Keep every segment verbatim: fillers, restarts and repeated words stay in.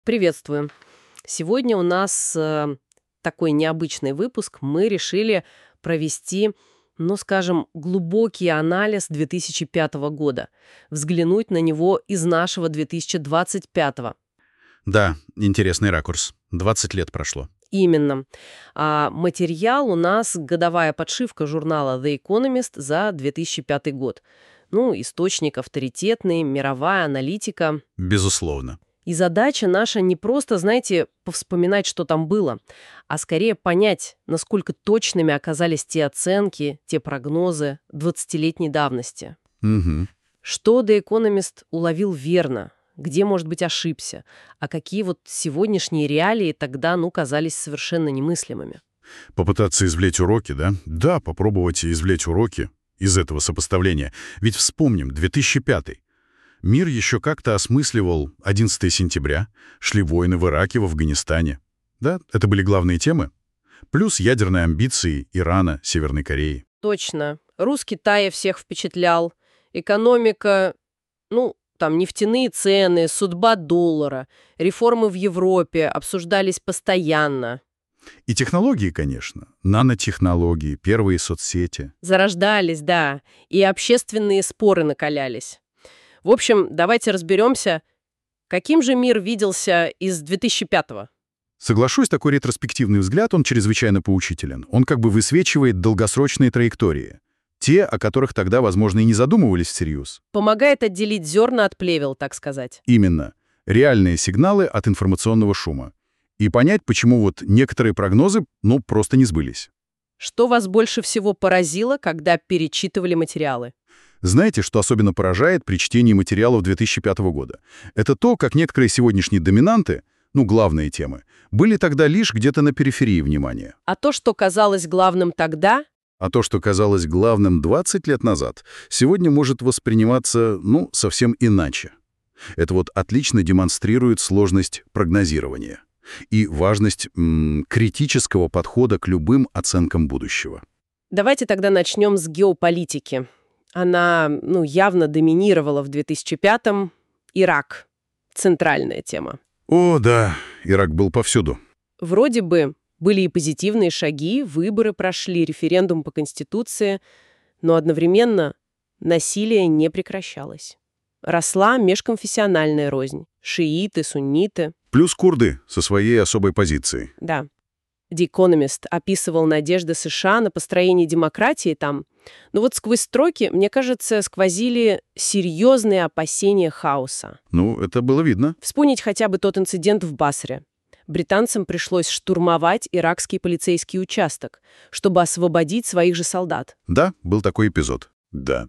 Приветствую. Сегодня у нас э, такой необычный выпуск. Мы решили провести, ну, скажем, глубокий анализ две тысячи пятого года, взглянуть на него из нашего две тысячи двадцать пятого. Да, интересный ракурс. двадцать лет прошло. Именно. А материал у нас годовая подшивка журнала The Economist за две тысячи пятый год. Ну, источник авторитетный, мировая аналитика. Безусловно. И задача наша не просто, знаете, повспоминать, что там было, а скорее понять, насколько точными оказались те оценки, те прогнозы двадцатилетней давности. Угу. Что The Economist уловил верно, где, может быть, ошибся, а какие вот сегодняшние реалии тогда, ну, казались совершенно немыслимыми. Попытаться извлечь уроки, да? Да, попробовать извлечь уроки из этого сопоставления. Ведь вспомним, две тысячи пятый. Мир еще как-то осмысливал одиннадцатого сентября, шли войны в Ираке, в Афганистане. Да, это были главные темы. Плюс ядерные амбиции Ирана, Северной Кореи. Точно. Рус Китая всех впечатлял. Экономика, ну, там нефтяные цены, судьба доллара, реформы в Европе обсуждались постоянно. И технологии, конечно. Нанотехнологии, первые соцсети. Зарождались, да, и общественные споры накалялись. В общем, давайте разберемся, каким же мир виделся из две тысячи пятого. Соглашусь, такой ретроспективный взгляд, он чрезвычайно поучителен. Он как бы высвечивает долгосрочные траектории. Те, о которых тогда, возможно, и не задумывались всерьез. Помогает отделить зерна от плевел, так сказать. Именно. Реальные сигналы от информационного шума. И понять, почему вот некоторые прогнозы, ну, просто не сбылись. Что вас больше всего поразило, когда перечитывали материалы? Знаете, что особенно поражает при чтении материалов две тысячи пятого года? Это то, как некоторые сегодняшние доминанты, ну, главные темы, были тогда лишь где-то на периферии внимания. А то, что казалось главным тогда... А то, что казалось главным двадцать лет назад, сегодня может восприниматься, ну, совсем иначе. Это вот отлично демонстрирует сложность прогнозирования и важность м, критического подхода к любым оценкам будущего. Давайте тогда начнем с геополитики. Она, ну, явно доминировала в две тысячи пятом. Ирак. Центральная тема. О, да, Ирак был повсюду. Вроде бы были и позитивные шаги, выборы прошли, референдум по Конституции, но одновременно насилие не прекращалось. Росла межконфессиональная рознь. Шииты, сунниты. Плюс курды со своей особой позицией. Да. The Economist описывал надежды США на построение демократии там. Но вот сквозь строки, мне кажется, сквозили серьезные опасения хаоса. Ну, это было видно. Вспомнить хотя бы тот инцидент в Басре. Британцам пришлось штурмовать иракский полицейский участок, чтобы освободить своих же солдат. Да, был такой эпизод. Да.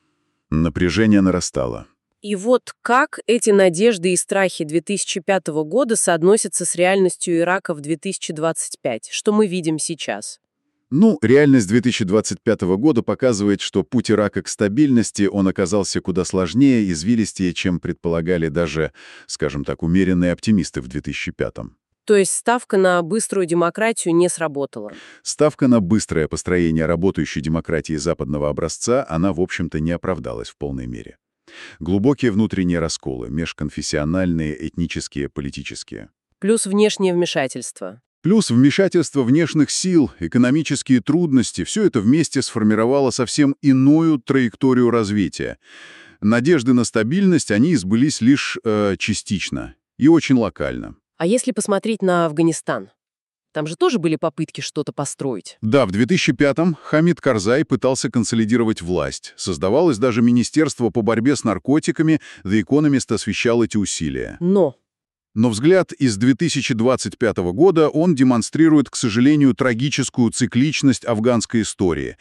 Напряжение нарастало. И вот как эти надежды и страхи две тысячи пятого года соотносятся с реальностью Ирака в две тысячи двадцать пятом, что мы видим сейчас? Ну, реальность две тысячи двадцать пятого года показывает, что путь Ирака к стабильности, он оказался куда сложнее, извилистее, чем предполагали даже, скажем так, умеренные оптимисты в две тысячи пятом. То есть ставка на быструю демократию не сработала? Ставка на быстрое построение работающей демократии западного образца, она, в общем-то, не оправдалась в полной мере. Глубокие внутренние расколы, межконфессиональные, этнические, политические. Плюс внешнее вмешательство. Плюс вмешательство внешних сил, экономические трудности – все это вместе сформировало совсем иную траекторию развития. Надежды на стабильность, они сбылись лишь э, частично и очень локально. А если посмотреть на Афганистан? Там же тоже были попытки что-то построить. Да, в две тысячи пятом Хамид Карзай пытался консолидировать власть. Создавалось даже Министерство по борьбе с наркотиками, The Economist освещал эти усилия. Но... Но взгляд из две тысячи двадцать пятого года, он демонстрирует, к сожалению, трагическую цикличность афганской истории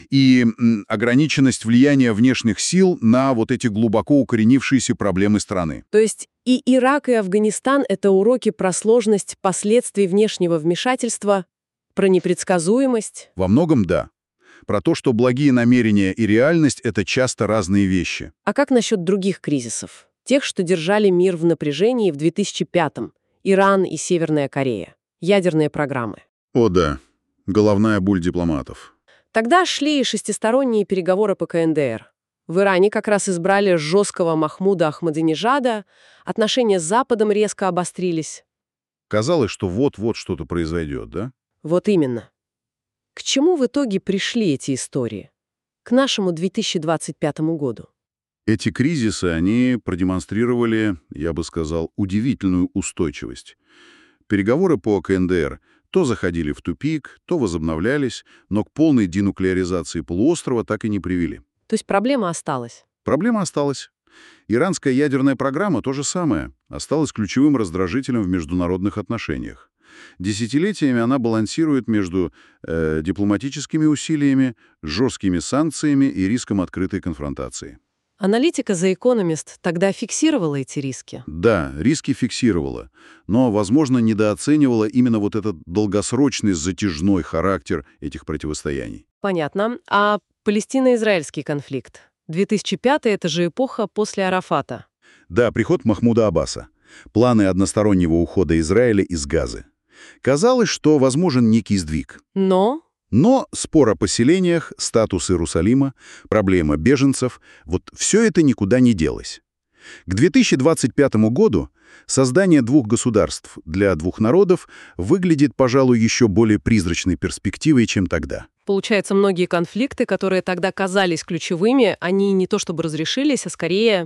и м, ограниченность влияния внешних сил на вот эти глубоко укоренившиеся проблемы страны. То есть и Ирак, и Афганистан — это уроки про сложность последствий внешнего вмешательства, про непредсказуемость? Во многом да. Про то, что благие намерения и реальность — это часто разные вещи. А как насчет других кризисов? Тех, что держали мир в напряжении в две тысячи пятом. Иран и Северная Корея. Ядерные программы. О да, головная боль дипломатов. Тогда шли и шестисторонние переговоры по ка эн дэ эр. В Иране как раз избрали жесткого Махмуда Ахмадинежада, отношения с Западом резко обострились. Казалось, что вот-вот что-то произойдет, да? Вот именно. К чему в итоге пришли эти истории? К нашему две тысячи двадцать пятому году. Эти кризисы, они продемонстрировали, я бы сказал, удивительную устойчивость. Переговоры по ка эн дэ эр то заходили в тупик, то возобновлялись, но к полной денуклеаризации полуострова так и не привели. То есть проблема осталась? Проблема осталась. Иранская ядерная программа то же самое, осталась ключевым раздражителем в международных отношениях. Десятилетиями она балансирует между э, дипломатическими усилиями, жесткими санкциями и риском открытой конфронтации. Аналитика The Economist тогда фиксировала эти риски? Да, риски фиксировала, но, возможно, недооценивала именно вот этот долгосрочный затяжной характер этих противостояний. Понятно. А палестино-израильский конфликт? две тысячи пятый — это же эпоха после Арафата. Да, приход Махмуда Аббаса. Планы одностороннего ухода Израиля из Газы. Казалось, что возможен некий сдвиг. Но... Но спор о поселениях, статус Иерусалима, проблема беженцев — вот все это никуда не делось. К две тысячи двадцать пятому году создание двух государств для двух народов выглядит, пожалуй, еще более призрачной перспективой, чем тогда. Получается, многие конфликты, которые тогда казались ключевыми, они не то чтобы разрешились, а скорее,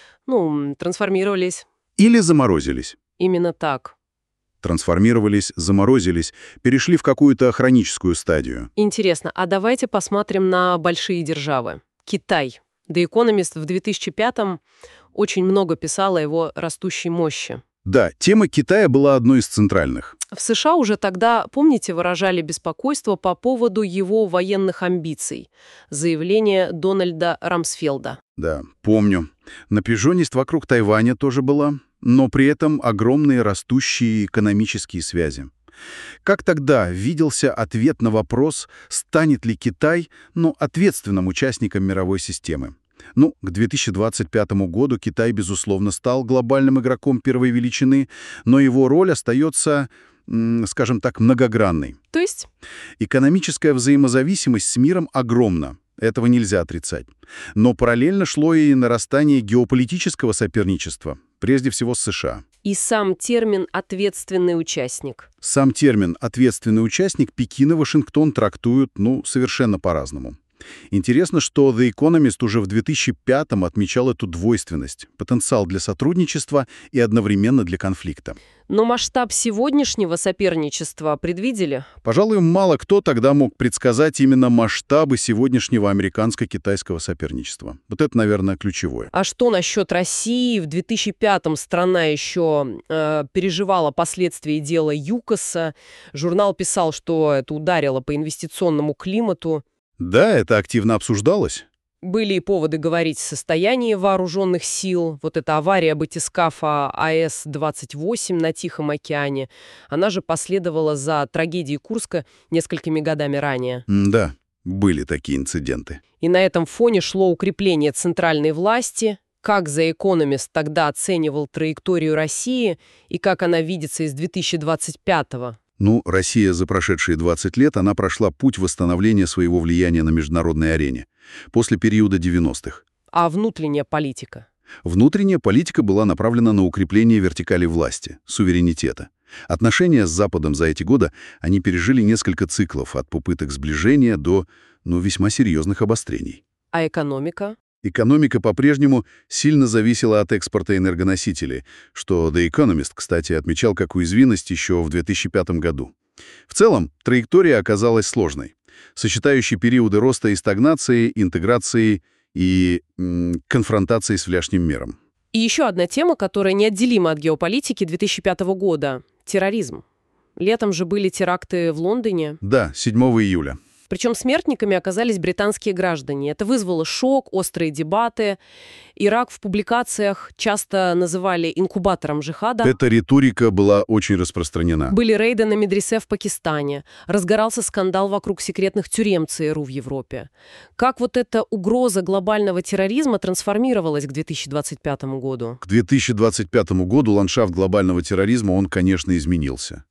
ну, трансформировались. Или заморозились. Именно так. Трансформировались, заморозились, перешли в какую-то хроническую стадию. Интересно, а давайте посмотрим на большие державы. Китай. The Economist в две тысячи пятом очень много писал о его растущей мощи. Да, тема Китая была одной из центральных. В США уже тогда, помните, выражали беспокойство по поводу его военных амбиций. Заявление Дональда Рамсфелда. Да, помню. Напряженность вокруг Тайваня тоже была, но при этом огромные растущие экономические связи. Как тогда виделся ответ на вопрос, станет ли Китай, ну, ответственным участником мировой системы? Ну, к две тысячи двадцать пятому году Китай, безусловно, стал глобальным игроком первой величины, но его роль остается, скажем так, многогранной. То есть? Экономическая взаимозависимость с миром огромна. Этого нельзя отрицать. Но параллельно шло и нарастание геополитического соперничества, прежде всего с США. И сам термин «ответственный участник». Сам термин «ответственный участник» Пекин и Вашингтон трактуют, ну, совершенно по-разному. Интересно, что The Economist уже в две тысячи пятом отмечал эту двойственность, потенциал для сотрудничества и одновременно для конфликта. Но масштаб сегодняшнего соперничества предвидели? Пожалуй, мало кто тогда мог предсказать именно масштабы сегодняшнего американско-китайского соперничества. Вот это, наверное, ключевое. А что насчет России? В две тысячи пятом страна еще э, переживала последствия дела ЮКОСа. Журнал писал, что это ударило по инвестиционному климату. Да, это активно обсуждалось. Были и поводы говорить о состоянии вооруженных сил. Вот эта авария батискафа А С двадцать восемь на Тихом океане, она же последовала за трагедией Курска несколькими годами ранее. Да, были такие инциденты. И на этом фоне шло укрепление центральной власти. Как The Economist тогда оценивал траекторию России и как она видится из две тысячи двадцать пятого? Ну, Россия за прошедшие двадцать лет, она прошла путь восстановления своего влияния на международной арене после периода девяностых. А внутренняя политика? Внутренняя политика была направлена на укрепление вертикали власти, суверенитета. Отношения с Западом за эти годы, они пережили несколько циклов от попыток сближения до, ну, весьма серьезных обострений. А экономика? Экономика по-прежнему сильно зависела от экспорта энергоносителей, что The Economist, кстати, отмечал как уязвимость еще в две тысячи пятом году. В целом, траектория оказалась сложной, сочетающей периоды роста и стагнации, интеграции и м, конфронтации с внешним миром. И еще одна тема, которая неотделима от геополитики две тысячи пятого года – терроризм. Летом же были теракты в Лондоне. Да, седьмого июля. Причем смертниками оказались британские граждане. Это вызвало шок, острые дебаты. Ирак в публикациях часто называли инкубатором джихада. Эта риторика была очень распространена. Были рейды на медресе в Пакистане. Разгорался скандал вокруг секретных тюрем ЦРУ в Европе. Как вот эта угроза глобального терроризма трансформировалась к две тысячи двадцать пятому году? К две тысячи двадцать пятому году ландшафт глобального терроризма, он, конечно, изменился.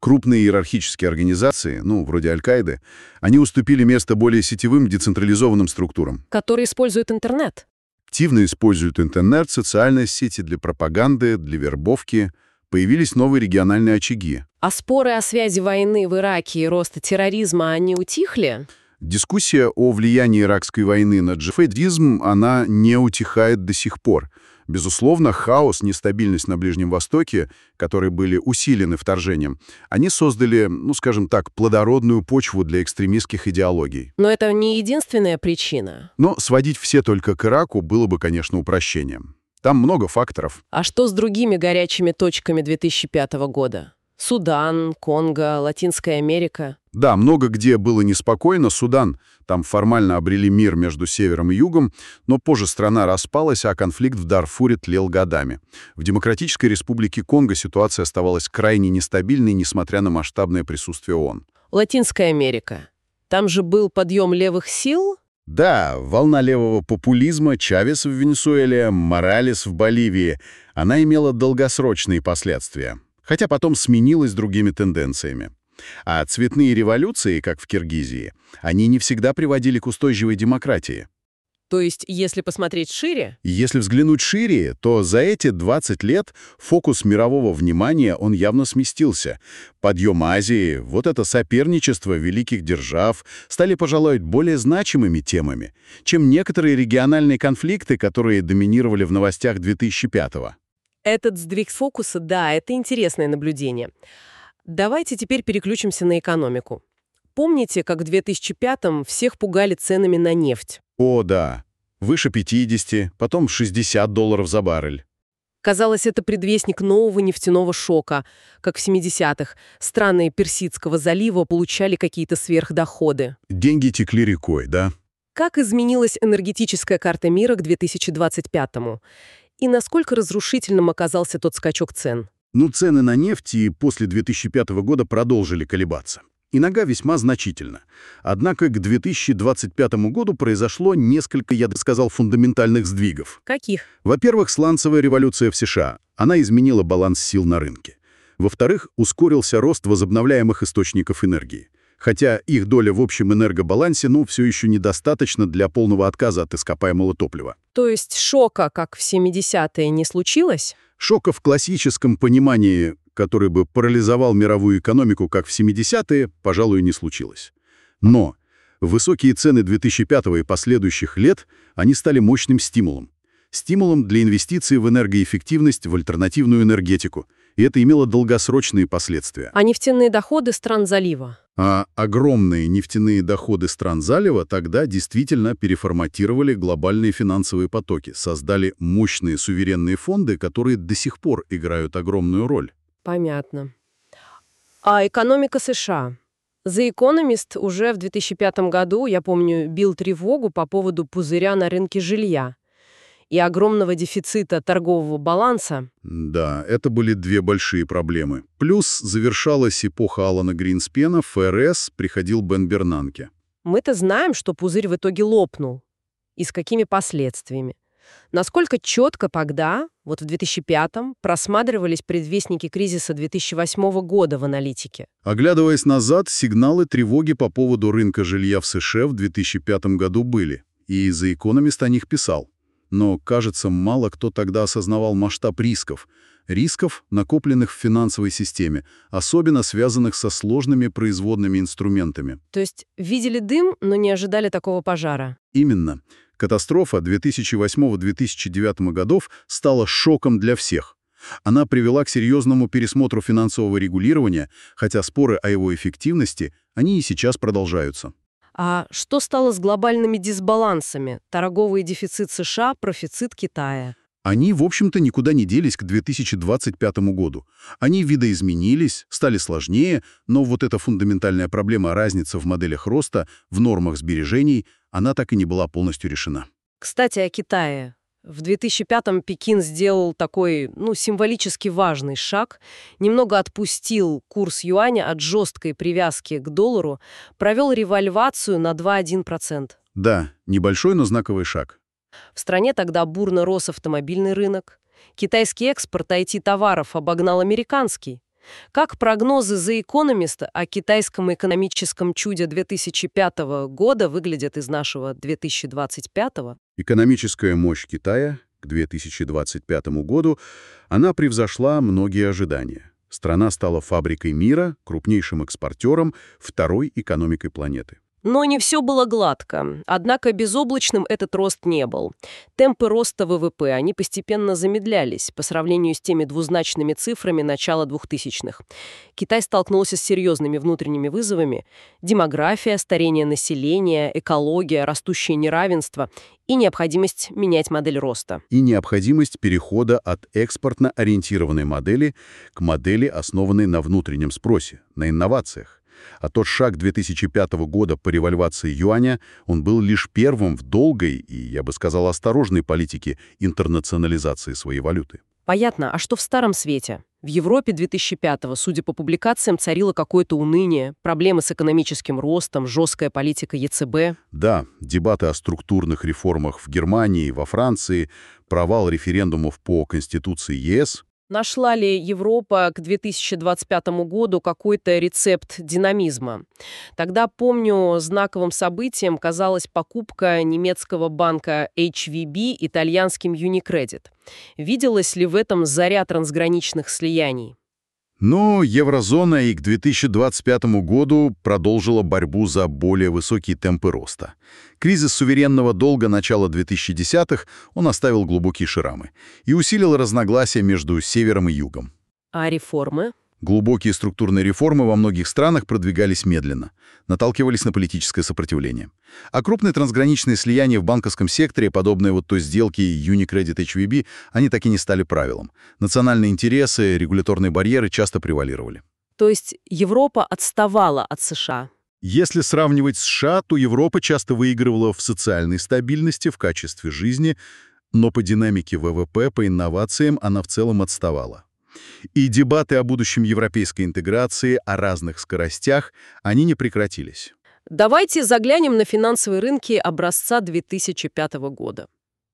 Крупные иерархические организации, ну, вроде Аль-Каиды, они уступили место более сетевым децентрализованным структурам. Которые используют интернет. Активно используют интернет, социальные сети для пропаганды, для вербовки. Появились новые региональные очаги. А споры о связи войны в Ираке и роста терроризма, они утихли? Дискуссия о влиянии иракской войны на джихадизм, она не утихает до сих пор. Безусловно, хаос, нестабильность на Ближнем Востоке, которые были усилены вторжением, они создали, ну, скажем так, плодородную почву для экстремистских идеологий. Но это не единственная причина. Но сводить все только к Ираку было бы, конечно, упрощением. Там много факторов. А что с другими горячими точками две тысячи пятого года? Судан, Конго, Латинская Америка. Да, много где было неспокойно. Судан, там формально обрели мир между севером и югом, но позже страна распалась, а конфликт в Дарфуре тлел годами. В Демократической Республике Конго ситуация оставалась крайне нестабильной, несмотря на масштабное присутствие ООН. Латинская Америка. Там же был подъем левых сил? Да, волна левого популизма, Чавес в Венесуэле, Моралес в Боливии, она имела долгосрочные последствия, хотя потом сменилась другими тенденциями. А цветные революции, как в Киргизии, они не всегда приводили к устойчивой демократии. То есть, если посмотреть шире? Если взглянуть шире, то за эти двадцать лет фокус мирового внимания, он явно сместился. Подъем Азии, вот это соперничество великих держав стали, пожалуй, более значимыми темами, чем некоторые региональные конфликты, которые доминировали в новостях две тысячи пятого. Этот сдвиг фокуса, да, это интересное наблюдение. Давайте теперь переключимся на экономику. Помните, как в две тысячи пятом всех пугали ценами на нефть? О, да. Выше пятидесяти, потом шестьдесят долларов за баррель. Казалось, это предвестник нового нефтяного шока. Как в семидесятых страны Персидского залива получали какие-то сверхдоходы. Деньги текли рекой, да? Как изменилась энергетическая карта мира к две тысячи двадцать пятому? И насколько разрушительным оказался тот скачок цен? Ну, цены на нефть и после две тысячи пятого года продолжили колебаться. Иногда весьма значительно. Однако к две тысячи двадцать пятому году произошло несколько, я бы сказал, фундаментальных сдвигов. Каких? Во-первых, сланцевая революция в США. Она изменила баланс сил на рынке. Во-вторых, ускорился рост возобновляемых источников энергии. Хотя их доля в общем энергобалансе, ну, все еще недостаточно для полного отказа от ископаемого топлива. То есть шока, как в семидесятые, не случилось? Шока в классическом понимании, который бы парализовал мировую экономику, как в семидесятые, пожалуй, не случилось. Но высокие цены две тысячи пятого и последующих лет, они стали мощным стимулом. Стимулом для инвестиций в энергоэффективность, в альтернативную энергетику. И это имело долгосрочные последствия. А нефтяные доходы стран залива? А огромные нефтяные доходы стран залива тогда действительно переформатировали глобальные финансовые потоки, создали мощные суверенные фонды, которые до сих пор играют огромную роль. Понятно. А экономика США? The Economist уже в две тысячи пятом году, я помню, бил тревогу по поводу пузыря на рынке жилья и огромного дефицита торгового баланса. Да, это были две большие проблемы. Плюс завершалась эпоха Алана Гринспена, в ФРС приходил Бен Бернанке. Мы-то знаем, что пузырь в итоге лопнул. И с какими последствиями. Насколько четко тогда, вот в две тысячи пятом, просматривались предвестники кризиса две тысячи восьмого года в аналитике? Оглядываясь назад, сигналы тревоги по поводу рынка жилья в США в две тысячи пятом году были. И The Economist о них писал. Но, кажется, мало кто тогда осознавал масштаб рисков. Рисков, накопленных в финансовой системе, особенно связанных со сложными производными инструментами. То есть видели дым, но не ожидали такого пожара? Именно. Катастрофа две тысячи восьмого — две тысячи девятого годов стала шоком для всех. Она привела к серьезному пересмотру финансового регулирования, хотя споры о его эффективности, они и сейчас продолжаются. А что стало с глобальными дисбалансами? Торговый дефицит США, профицит Китая. Они, в общем-то, никуда не делись к две тысячи двадцать пятому году. Они видоизменились, стали сложнее, но вот эта фундаментальная проблема разницы в моделях роста, в нормах сбережений, она так и не была полностью решена. Кстати, о Китае. В две тысячи пятом Пекин сделал такой, ну, символически важный шаг, немного отпустил курс юаня от жесткой привязки к доллару, провел револьвацию на два целых одна десятая процента. Да, небольшой, но знаковый шаг. В стране тогда бурно рос автомобильный рынок. Китайский экспорт ай ти-товаров обогнал американский. Как прогнозы The Economist о китайском экономическом чуде две тысячи пятого года выглядят из нашего две тысячи двадцать пятого? Экономическая мощь Китая к две тысячи двадцать пятому году, она превзошла многие ожидания. Страна стала фабрикой мира, крупнейшим экспортером, второй экономикой планеты. Но не все было гладко. Однако безоблачным этот рост не был. Темпы роста вэ вэ пэ, они постепенно замедлялись по сравнению с теми двузначными цифрами начала двухтысячных. Китай столкнулся с серьезными внутренними вызовами: демография, старение населения, экология, растущее неравенство и необходимость менять модель роста. И необходимость перехода от экспортно-ориентированной модели к модели, основанной на внутреннем спросе, на инновациях. А тот шаг две тысячи пятого года по револьвации юаня, он был лишь первым в долгой и, я бы сказал, осторожной политике интернационализации своей валюты. Понятно, а что в Старом Свете? В Европе две тысячи пятого, судя по публикациям, царило какое-то уныние, проблемы с экономическим ростом, жесткая политика е цэ бэ. Да, дебаты о структурных реформах в Германии, во Франции, провал референдумов по Конституции е эс. Нашла ли Европа к две тысячи двадцать пятому году какой-то рецепт динамизма? Тогда, помню, знаковым событием казалась покупка немецкого банка эйч ви би итальянским Unicredit. Виделась ли в этом заря трансграничных слияний? Но еврозона и к две тысячи двадцать пятому году продолжила борьбу за более высокие темпы роста. Кризис суверенного долга начала две тысячи десятых, он оставил глубокие шрамы и усилил разногласия между севером и югом. А реформы? Глубокие структурные реформы во многих странах продвигались медленно, наталкивались на политическое сопротивление. А крупные трансграничные слияния в банковском секторе, подобные вот той сделке Unicredit эйч ви би, они так и не стали правилом. Национальные интересы, регуляторные барьеры часто превалировали. То есть Европа отставала от США? Если сравнивать с США, то Европа часто выигрывала в социальной стабильности, в качестве жизни, но по динамике вэ вэ пэ, по инновациям она в целом отставала. И дебаты о будущем европейской интеграции, о разных скоростях, они не прекратились. Давайте заглянем на финансовые рынки образца две тысячи пятого года.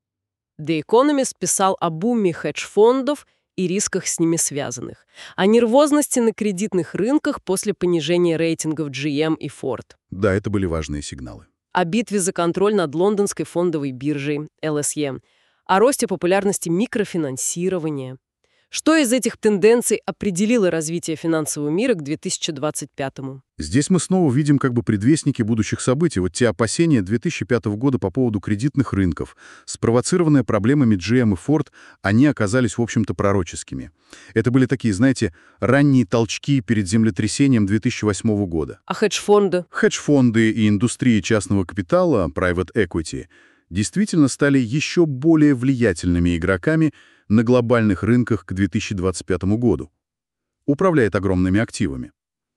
The Economist писал о буме хедж-фондов и рисках с ними связанных, о нервозности на кредитных рынках после понижения рейтингов джи эм и Ford. Да, это были важные сигналы. О битве за контроль над лондонской фондовой биржей эл эс и, о росте популярности микрофинансирования. Что из этих тенденций определило развитие финансового мира к две тысячи двадцать пятому? Здесь мы снова видим как бы предвестники будущих событий. Вот те опасения две тысячи пятого года по поводу кредитных рынков, спровоцированные проблемами джи эм и Ford, они оказались, в общем-то, пророческими. Это были такие, знаете, ранние толчки перед землетрясением две тысячи восьмого года. А хедж-фонды? Хедж-фонды и индустрии частного капитала, private equity, действительно стали еще более влиятельными игроками на глобальных рынках к две тысячи двадцать пятому году. Управляет огромными активами.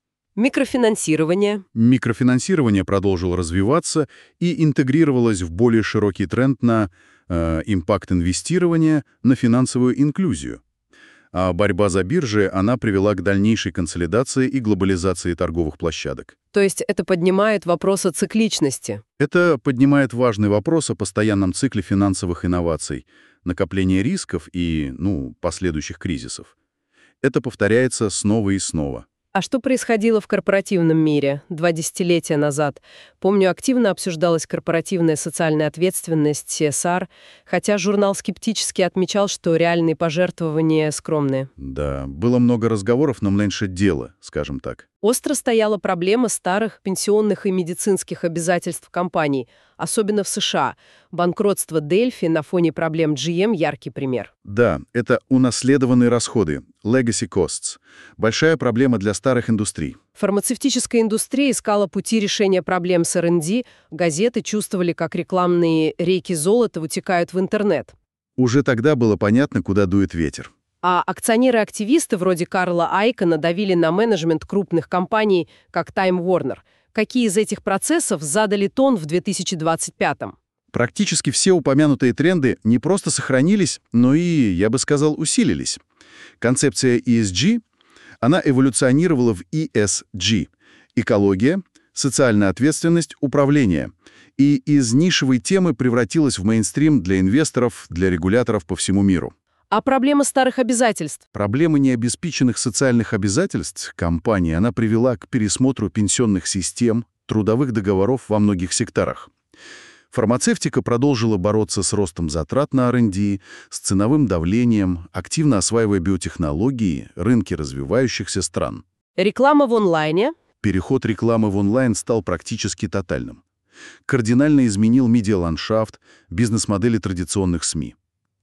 Микрофинансирование. Микрофинансирование продолжило развиваться и интегрировалось в более широкий тренд на э, импакт-инвестирование, на финансовую инклюзию. А борьба за биржи, она привела к дальнейшей консолидации и глобализации торговых площадок. То есть это поднимает вопрос о цикличности? Это поднимает важный вопрос о постоянном цикле финансовых инноваций, накопления рисков и, ну, последующих кризисов. Это повторяется снова и снова. А что происходило в корпоративном мире два десятилетия назад? Помню, активно обсуждалась корпоративная социальная ответственность, си эс ар, хотя журнал скептически отмечал, что реальные пожертвования скромные. Да, было много разговоров, но меньше дела, скажем так. Остро стояла проблема старых пенсионных и медицинских обязательств компаний, особенно в США. Банкротство Дельфи на фоне проблем джи эм – яркий пример. Да, это унаследованные расходы, legacy costs. Большая проблема для старых индустрий. Фармацевтическая индустрия искала пути решения проблем с эр энд ди, газеты чувствовали, как рекламные реки золота утекают в интернет. Уже тогда было понятно, куда дует ветер. А акционеры-активисты вроде Карла Айкона давили на менеджмент крупных компаний, как Time Warner. Какие из этих процессов задали тон в две тысячи двадцать пятом? Практически все упомянутые тренды не просто сохранились, но и, я бы сказал, усилились. Концепция и эс джи, она эволюционировала в и эс джи – экология, социальная ответственность, управление. И из нишевой темы превратилась в мейнстрим для инвесторов, для регуляторов по всему миру. А проблема старых обязательств? Проблема необеспеченных социальных обязательств компании она привела к пересмотру пенсионных систем, трудовых договоров во многих секторах. Фармацевтика продолжила бороться с ростом затрат на ар энд ди, с ценовым давлением, активно осваивая биотехнологии, рынки развивающихся стран. Реклама в онлайне? Переход рекламы в онлайн стал практически тотальным. Кардинально изменил медиаландшафт, бизнес-модели традиционных СМИ.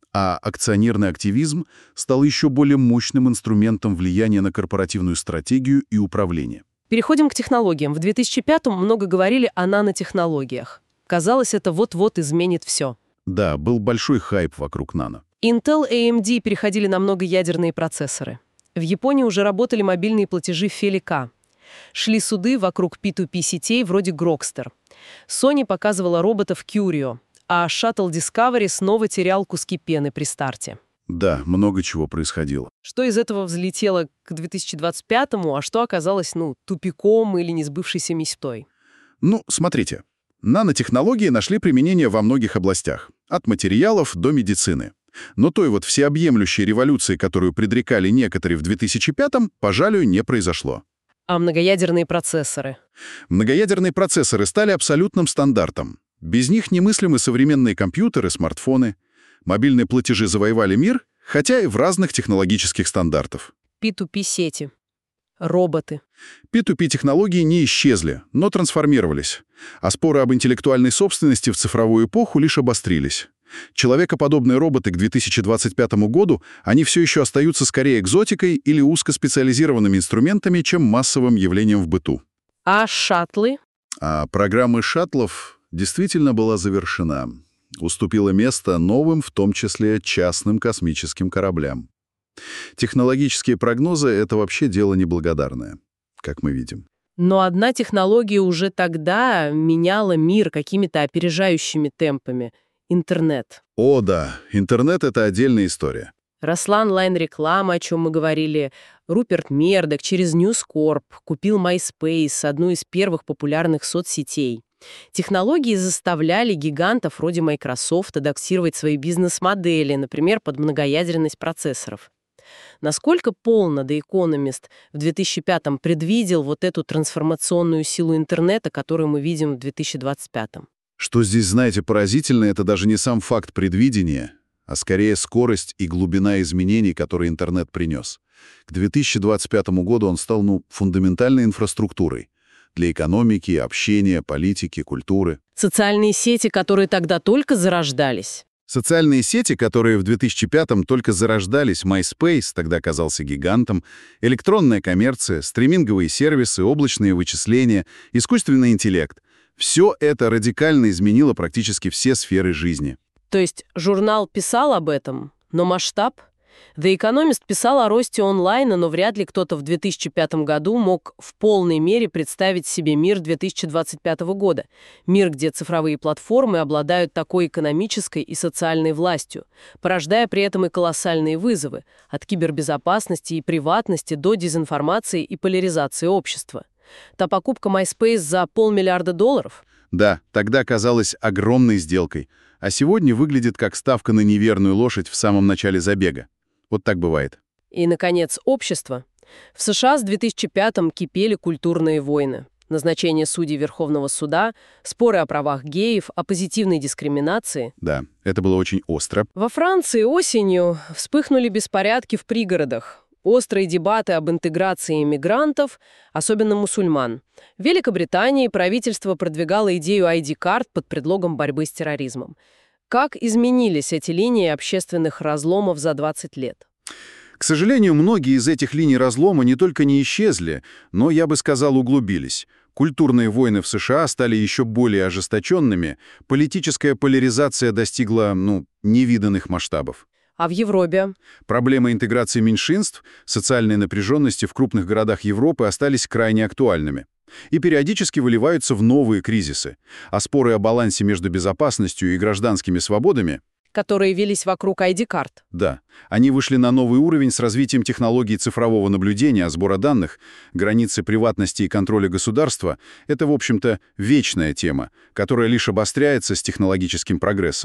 А акционерный активизм стал еще более мощным инструментом влияния на корпоративную стратегию и управление. Переходим к технологиям. В две тысячи пятом много говорили о нанотехнологиях. Казалось, это вот-вот изменит все. Да, был большой хайп вокруг нано. Intel и эй эм ди переходили на многоядерные процессоры. В Японии уже работали мобильные платежи Фелика. Шли суды вокруг пи ту пи сетей вроде Grokster. Sony показывала роботов Curio, а Shuttle Discovery снова терял куски пены при старте. Да, много чего происходило. Что из этого взлетело к две тысячи двадцать пятому, а что оказалось, ну, тупиком или несбывшейся мечтой? Ну, смотрите. Нанотехнологии нашли применение во многих областях, от материалов до медицины. Но той вот всеобъемлющей революции, которую предрекали некоторые в две тысячи пятом, пожалуй, не произошло. А многоядерные процессоры? Многоядерные процессоры стали абсолютным стандартом. Без них немыслимы современные компьютеры, смартфоны. Мобильные платежи завоевали мир, хотя и в разных технологических стандартах. пи ту пи сети. Роботы. пи ту пи технологии не исчезли, но трансформировались. А споры об интеллектуальной собственности в цифровую эпоху лишь обострились. Человекоподобные роботы к две тысячи двадцать пятому году, они все еще остаются скорее экзотикой или узкоспециализированными инструментами, чем массовым явлением в быту. А шаттлы? А программа шаттлов действительно была завершена. Уступила место новым, в том числе частным космическим кораблям. Технологические прогнозы — это вообще дело неблагодарное, как мы видим. Но одна технология уже тогда меняла мир какими-то опережающими темпами — интернет. О, да, интернет — это отдельная история. Росла онлайн-реклама, о чем мы говорили. Руперт Мердок через News Corp купил MySpace, одну из первых популярных соцсетей. Технологии заставляли гигантов вроде Microsoft адаптировать свои бизнес-модели, например, под многоядерность процессоров. Насколько полно The Economist в две тысячи пятом предвидел вот эту трансформационную силу интернета, которую мы видим в две тысячи двадцать пятом? Что здесь, знаете, поразительно, это даже не сам факт предвидения, а скорее скорость и глубина изменений, которые интернет принес. К две тысячи двадцать пятому году он стал, ну, фундаментальной инфраструктурой для экономики, общения, политики, культуры. Социальные сети, которые тогда только зарождались. Социальные сети, которые в две тысячи пятом только зарождались, MySpace тогда казался гигантом, электронная коммерция, стриминговые сервисы, облачные вычисления, искусственный интеллект — все это радикально изменило практически все сферы жизни. То есть журнал писал об этом, но масштаб? The Economist писал о росте онлайна, но вряд ли кто-то в две тысячи пятом году мог в полной мере представить себе мир две тысячи двадцать пятого года. Мир, где цифровые платформы обладают такой экономической и социальной властью, порождая при этом и колоссальные вызовы – от кибербезопасности и приватности до дезинформации и поляризации общества. Та покупка MySpace за полмиллиарда долларов? Да, тогда казалась огромной сделкой, а сегодня выглядит как ставка на неверную лошадь в самом начале забега. Вот так бывает. И, наконец, общество. В США с две тысячи пятым кипели культурные войны. Назначение судей Верховного суда, споры о правах геев, о позитивной дискриминации. Да, это было очень остро. Во Франции осенью вспыхнули беспорядки в пригородах. Острые дебаты об интеграции иммигрантов, особенно мусульман. В Великобритании правительство продвигало идею ай ди-карт под предлогом борьбы с терроризмом. Как изменились эти линии общественных разломов за двадцать лет? К сожалению, многие из этих линий разлома не только не исчезли, но, я бы сказал, углубились. Культурные войны в США стали еще более ожесточенными, политическая поляризация достигла, ну, невиданных масштабов. А в Европе? Проблемы интеграции меньшинств, социальной напряженности в крупных городах Европы остались крайне актуальными. И периодически выливаются в новые кризисы. А споры о балансе между безопасностью и гражданскими свободами, которые велись вокруг ай ди-карт. Да, они вышли на новый уровень с развитием технологий цифрового наблюдения, сбора данных, границы приватности и контроля государства. Это, в общем-то, вечная тема, которая лишь обостряется с технологическим прогрессом.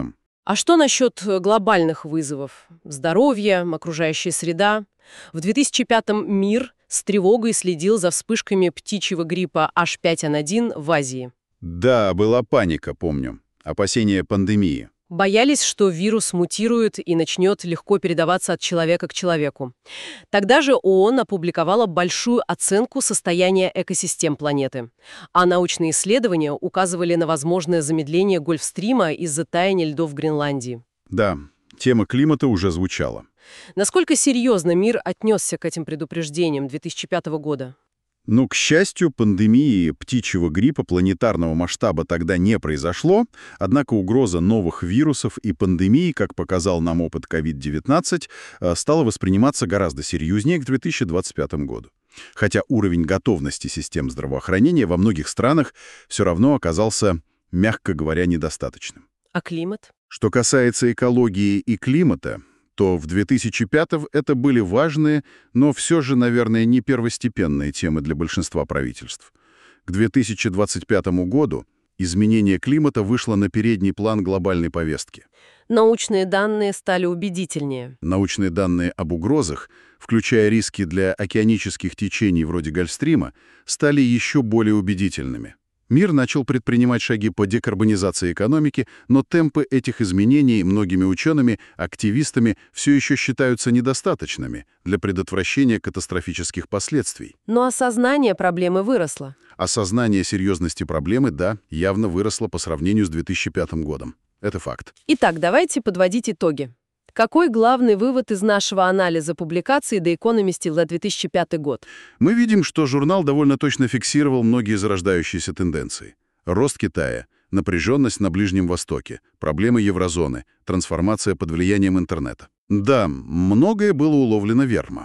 А что насчет э, глобальных вызовов? Здоровье, окружающая среда. В две тысячи пятом мир с тревогой следил за вспышками птичьего гриппа эйч пять эн один в Азии. Да, была паника, помню. Опасения пандемии. Боялись, что вирус мутирует и начнет легко передаваться от человека к человеку. Тогда же ООН опубликовала большую оценку состояния экосистем планеты. А научные исследования указывали на возможное замедление Гольфстрима из-за таяния льдов Гренландии. Да, тема климата уже звучала. Насколько серьезно мир отнесся к этим предупреждениям две тысячи пятого года? Но, к счастью, пандемии птичьего гриппа планетарного масштаба тогда не произошло, однако угроза новых вирусов и пандемии, как показал нам опыт ковид девятнадцать, стала восприниматься гораздо серьезнее к две тысячи двадцать пятому году. Хотя уровень готовности систем здравоохранения во многих странах все равно оказался, мягко говоря, недостаточным. А климат? Что касается экологии и климата, то в две тысячи пятом это были важные, но все же, наверное, не первостепенные темы для большинства правительств. К две тысячи двадцать пятому году изменение климата вышло на передний план глобальной повестки. Научные данные стали убедительнее. Научные данные об угрозах, включая риски для океанических течений вроде Гольфстрима, стали еще более убедительными. Мир начал предпринимать шаги по декарбонизации экономики, но темпы этих изменений многими учеными, активистами все еще считаются недостаточными для предотвращения катастрофических последствий. Но осознание проблемы выросло. Осознание серьезности проблемы, да, явно выросло по сравнению с две тысячи пятым годом. Это факт. Итак, давайте подводить итоги. Какой главный вывод из нашего анализа публикаций The Economist за две тысячи пятый год? Мы видим, что журнал довольно точно фиксировал многие зарождающиеся тенденции. Рост Китая, напряженность на Ближнем Востоке, проблемы еврозоны, трансформация под влиянием интернета. Да, многое было уловлено верно.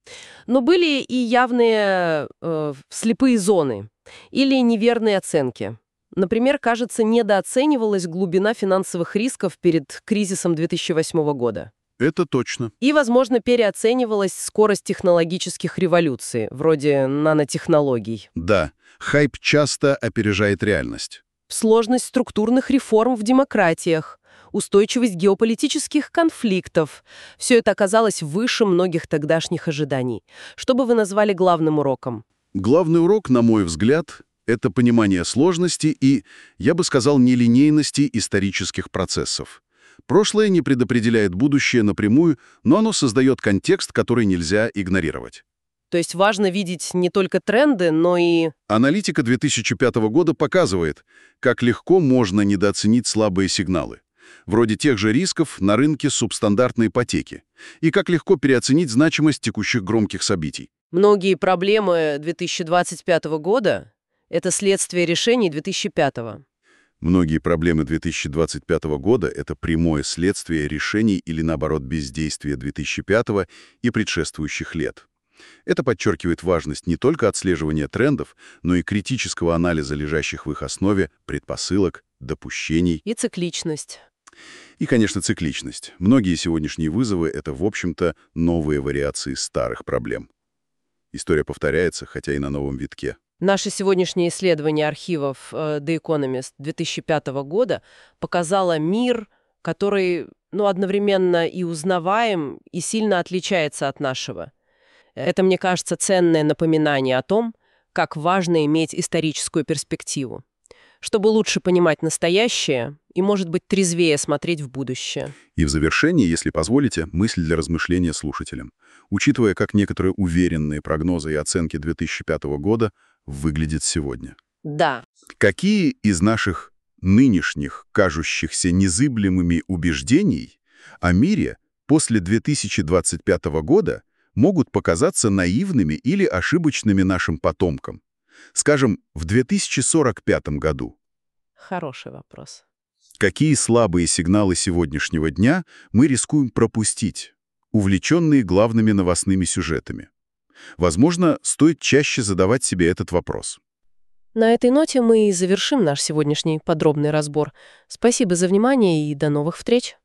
Но были и явные э, слепые зоны или неверные оценки. Например, кажется, недооценивалась глубина финансовых рисков перед кризисом две тысячи восьмого года. Это точно. И, возможно, переоценивалась скорость технологических революций, вроде нанотехнологий. Да, хайп часто опережает реальность. Сложность структурных реформ в демократиях, устойчивость геополитических конфликтов. Все это оказалось выше многих тогдашних ожиданий. Что бы вы назвали главным уроком? Главный урок, на мой взгляд, это понимание сложности и, я бы сказал, нелинейности исторических процессов. Прошлое не предопределяет будущее напрямую, но оно создает контекст, который нельзя игнорировать. То есть важно видеть не только тренды, но и... Аналитика две тысячи пятого года показывает, как легко можно недооценить слабые сигналы, вроде тех же рисков на рынке субстандартной ипотеки, и как легко переоценить значимость текущих громких событий. Многие проблемы две тысячи двадцать пятого года — это следствие решений две тысячи пятого. Многие проблемы две тысячи двадцать пятого года — это прямое следствие решений или, наоборот, бездействия две тысячи пятого и предшествующих лет. Это подчеркивает важность не только отслеживания трендов, но и критического анализа лежащих в их основе предпосылок, допущений. И цикличность. И, конечно, цикличность. Многие сегодняшние вызовы — это, в общем-то, новые вариации старых проблем. История повторяется, хотя и на новом витке. Наше сегодняшнее исследование архивов э, The Economist две тысячи пятого года показало мир, который, ну, одновременно и узнаваем, и сильно отличается от нашего. Это, мне кажется, ценное напоминание о том, как важно иметь историческую перспективу, чтобы лучше понимать настоящее и, может быть, трезвее смотреть в будущее. И в завершении, если позволите, мысль для размышления слушателям. Учитывая, как некоторые уверенные прогнозы и оценки две тысячи пятого года выглядят сегодня. Да. Какие из наших нынешних, кажущихся незыблемыми убеждений о мире после две тысячи двадцать пятого года могут показаться наивными или ошибочными нашим потомкам? Скажем, в две тысячи сорок пятом году. Хороший вопрос. Какие слабые сигналы сегодняшнего дня мы рискуем пропустить, увлеченные главными новостными сюжетами? Возможно, стоит чаще задавать себе этот вопрос. На этой ноте мы и завершим наш сегодняшний подробный разбор. Спасибо за внимание и до новых встреч!